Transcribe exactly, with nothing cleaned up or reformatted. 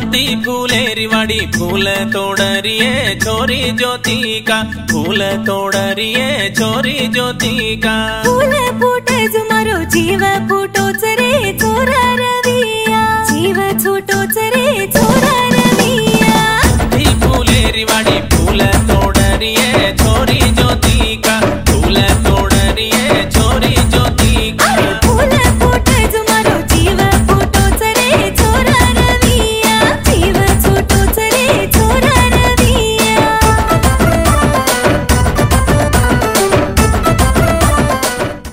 मोती फूलेरी वाड़ी फूल तोड़रिए छोरी ज्योति का फूल तोड़रिए छोरी ज्योति का फूल फूटे जुमारो जीव फूटो चरे छोरा रविया जीव छूटो चरे